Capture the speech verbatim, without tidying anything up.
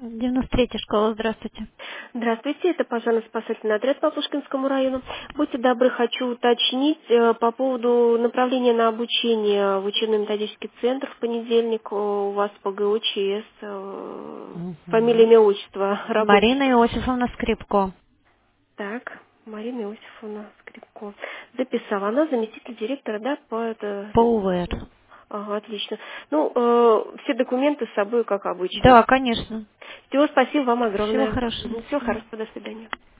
девяносто третья школа, здравствуйте. Здравствуйте, это пожарно-спасательный отряд по Пушкинскому району. Будьте добры, хочу уточнить э, по поводу направления на обучение в учебно-методический центр в понедельник. Э, У вас по ГУЧС, э, фамилия, Мгм. имя, отчество Марина работающего. Иосифовна Скрипко. Так, Марина Иосифовна Скрипко. Записала. Она заместитель директора, да, по это... По УВР. Ага, отлично. Ну, э, все документы с собой, как обычно. Да, конечно. Всего спасибо вам Всего огромное. хорошего. До Всего свидания. хорошего, до свидания.